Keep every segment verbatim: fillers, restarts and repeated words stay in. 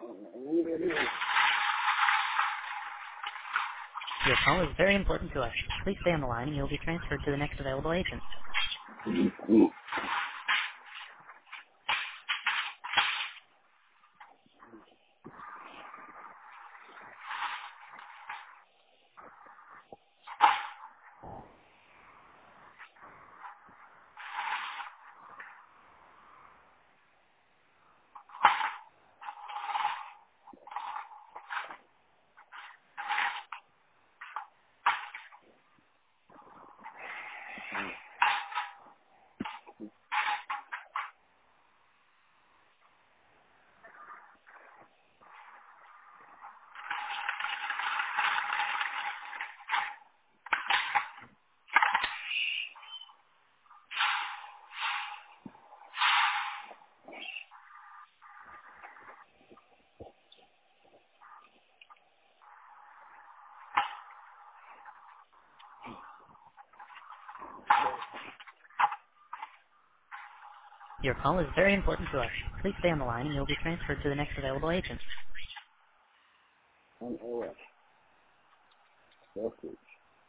Your call is very important to us. Please stay on the line and you'll be transferred to the next available agent. Your call is very important to us. Please stay on the line and you'll be transferred to the next available agent. An O S. Message.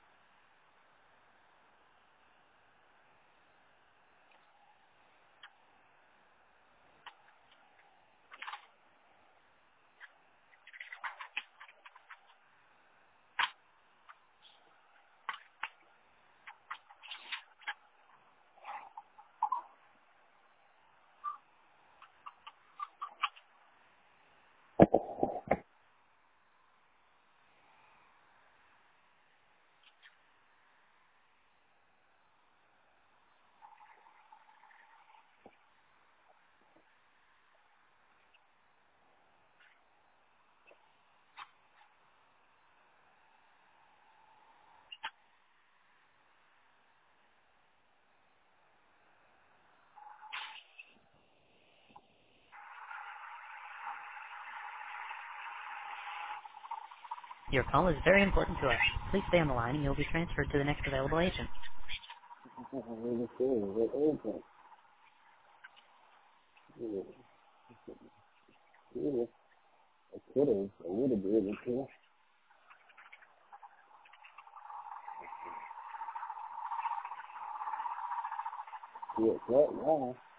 Your call is very important to us. Please stay on the line and you'll be transferred to the next available agent. Really cool. What agent? Yeah. Yeah. I could have. I would have been able to. Yeah, that now.